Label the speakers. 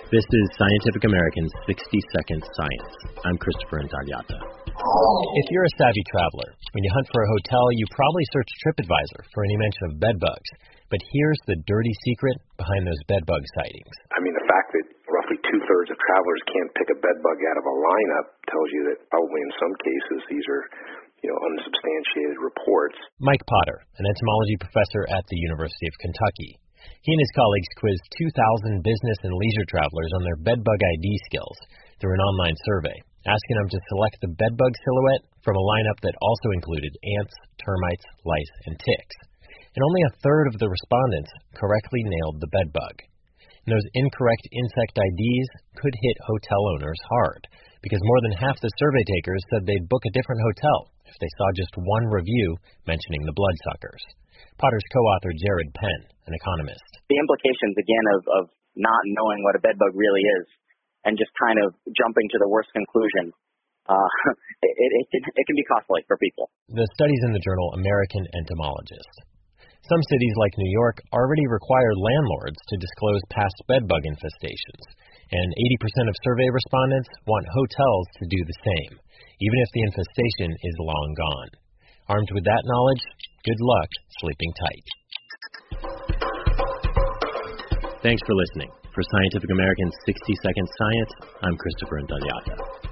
Speaker 1: This is Scientific American's 60-Second Science. I'm Christopher Intagliata. If you're a savvy traveler, when you hunt for a hotel, you probably search TripAdvisor for any mention of bedbugs. But here's the dirty secret behind those bedbug sightings.
Speaker 2: I mean, the fact that roughly two-thirds of travelers can't pick a bedbug out of a lineup tells you that probably in some cases these are, unsubstantiated reports.
Speaker 1: Mike Potter, an entomology professor at the University of Kentucky. He and his colleagues quizzed 2,000 business and leisure travelers on their bedbug ID skills through an online survey, asking them to select the bedbug silhouette from a lineup that also included ants, termites, lice, and ticks. And only a third of the respondents correctly nailed the bedbug. And those incorrect insect IDs could hit hotel owners hard, because more than half the survey takers said they'd book a different hotel if they saw just one review mentioning the bloodsuckers. Potter's co-author Jared Penn, an economist.
Speaker 3: The implications, again, of not knowing what a bedbug really is and just kind of jumping to the worst conclusion, it can be costly for people.
Speaker 1: The study's in the journal American Entomologist. Some cities like New York already require landlords to disclose past bedbug infestations, and 80% of survey respondents want hotels to do the same, even if the infestation is long gone. Armed with that knowledge, good luck sleeping tight. Thanks for listening. For Scientific American's 60-Second Science, I'm Christopher Intagliata.